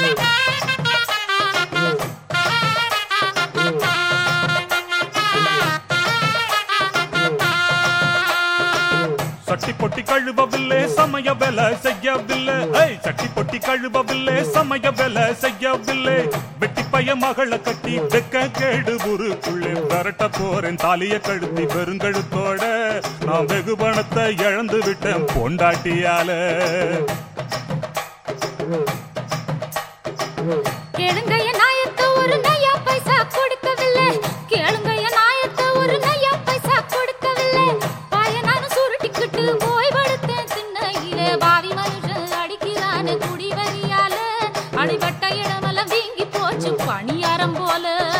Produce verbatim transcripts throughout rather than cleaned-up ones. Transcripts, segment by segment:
சட்டி பொட்டி கழுவவில்லை சமய வேலை செய்யவில்லை. சட்டி பொட்டி கழுவவில்லை சமய வேலை செய்யவில்லை. வெட்டி பைய மகளை கட்டி வெக்க கேடு ஊருக்குள்ளே விரட்ட போறேன் தாலிய கழுத்தி பெருங்கழுத்தோட. நான் வெகு பணத்தை இழந்து விட்டேன் பொண்டாட்டியால. கேளுங்கைய நாயத்தை ஒரு நையா பைசா கொடுக்கவில்லை. கேளுங்கைய நாயத்தை ஒரு நையா பைசா கொடுக்கவில்லை. பாயனானு சுருட்டிக்கிட்டு போய் படுத்தேன் திண்ணையிலே. பாவி மனுஷன் அடிக்கிறான குடி வரியால. அடிபட்ட இடமெல்லாம் வீங்கி போச்சு பணியாரம் போல.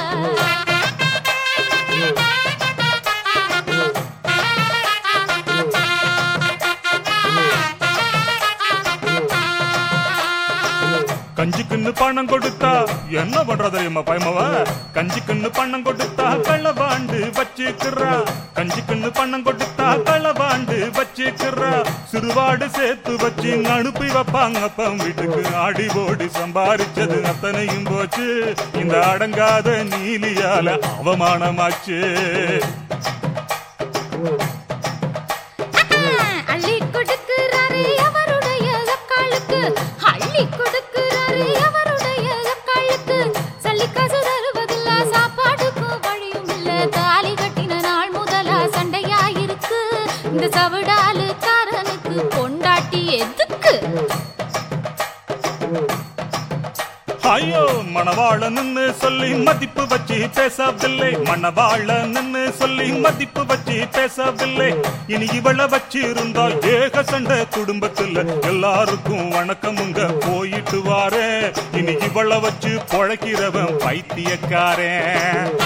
கஞ்சிக்குன்னு பணம் கொடுத்தா என்ன பண்ற தெரியுமா பயமவ? கஞ்சிக்குன்னு பணம் கொடுத்தா களவாண்டு வச்சுக்கிறா. கஞ்சிக்குன்னு பணம் கொடுத்தா களவாண்டு வச்சுக்கிறா. சிறுவாடு சேர்த்து வச்சு அனுப்பி வைப்பாங்க அப்பம் வீட்டுக்கு. ஆடி ஓடி சம்பாரிச்சது அத்தனையும் போச்சு இந்த அடங்காத நீலியால அவமானமாச்சு. அள்ளி கொடுக்கிறாரு அவருடைய அக்காளுக்கு. அள்ளி கொடுக்கிறாரு அவருடைய அக்காளுக்கு. சல்லி காசு தருவதில்ல சாப்பாடுக்கும் வழியும் இல்ல. தாலி கட்டின நாள் முதலா சண்டையாயிருக்கு. இந்த சவடாலு காரனுக்கு பொண்டாட்டி எதுக்கு? ஐயோ மணவாளன்னு சொல்லி மதிப்பு வச்சு பேசவில்லை. மணவாளன்னு சொல்லி மதிப்பு வச்சு பேசவில்லை. இனி இவளை வச்சு இருந்தா ஏக சண்டை குடும்பத்துல. எல்லாருக்கும் வணக்கமுங்க போயிட்டு வாரே. இனி இவளை வச்சு பொழைக்கிறவன் பைத்தியக்காரன்.